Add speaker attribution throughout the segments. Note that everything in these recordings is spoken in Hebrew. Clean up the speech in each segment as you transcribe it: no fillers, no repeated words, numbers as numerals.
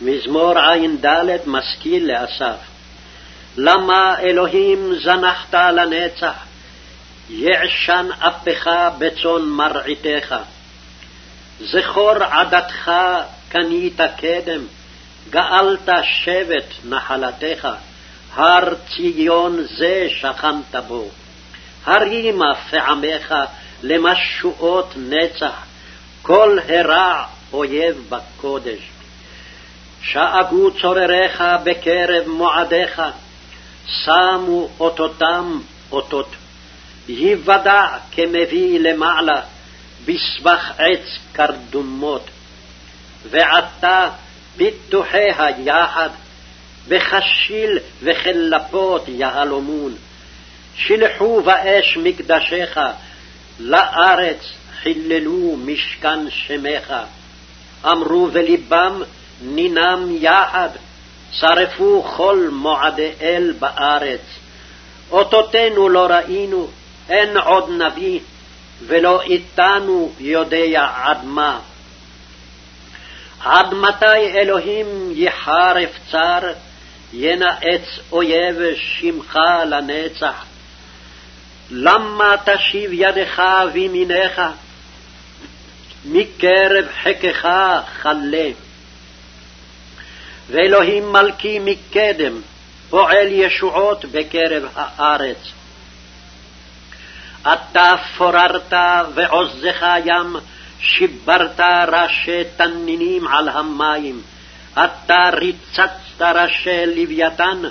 Speaker 1: מזמור ע"ד משכיל לאסף. למה אלוהים זנחת לנצח, יעשן אפך בצאן מרעיתך. זכור עדתך קנית קדם, גאלת שבט נחלתך, הר ציון זה שכנת בו. הרימה פעמך למשועות נצח, כל הרע אויב בקודש. שאגו צורריך בקרב מועדיך, שמו אותותם אותות. יוודע כמביא למעלה, בסבך עץ קרדומות. ועתה פיתוחיה יחד, בחשיל וכלפות יהלומון. שלחו באש מקדשך, לארץ חיללו משכן שמך. אמרו בלבם נינם יחד, שרפו כל מועדי אל בארץ. אותותינו לא ראינו, אין עוד נביא, ולא איתנו יודע עד מה. עד מתי אלוהים יחרף צר, ינאץ אויב שמך לנצח. למה תשיב ידך וימינך, מקרב חכך חלה. ואלוהים מלכי מקדם, פועל ישועות בקרב הארץ. אתה פוררת ועוזך ים, שיברת ראשי תנינים על המים. אתה ריצצת ראשי לוויתן,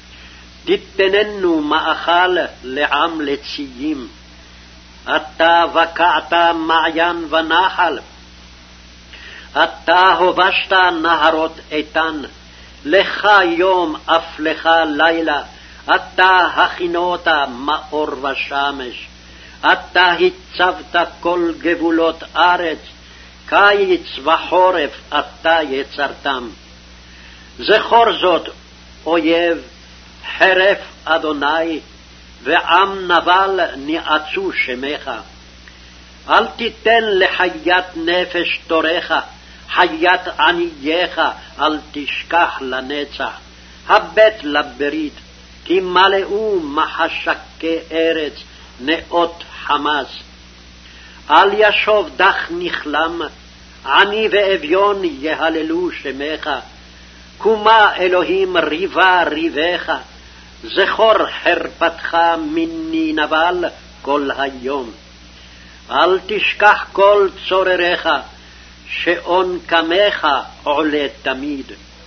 Speaker 1: תתננו מאכל לעם לציים. אתה בקעת מעיין ונחל, אתה הובשת נהרות איתן. לך יום אף לך לילה, אתה הכינות מאור ושמש. אתה הצבת כל גבולות ארץ, קיץ וחורף אתה יצרתם. זכור זאת אויב, חרף אדוני, ועם נבל ניאצו שמך. אל תיתן לחיית נפש תורך, חיית ענייך אל תשכח לנצח. הבט לברית, כי מלאו מחשקי ארץ, נאות חמס. אל ישוב דח נכלם, עני ואביון יהללו שמך. קומה אלוהים ריבה ריבך, זכור חרפתך מני נבל כל היום. אל תשכח כל צורריך, שעון קמך עולה תמיד.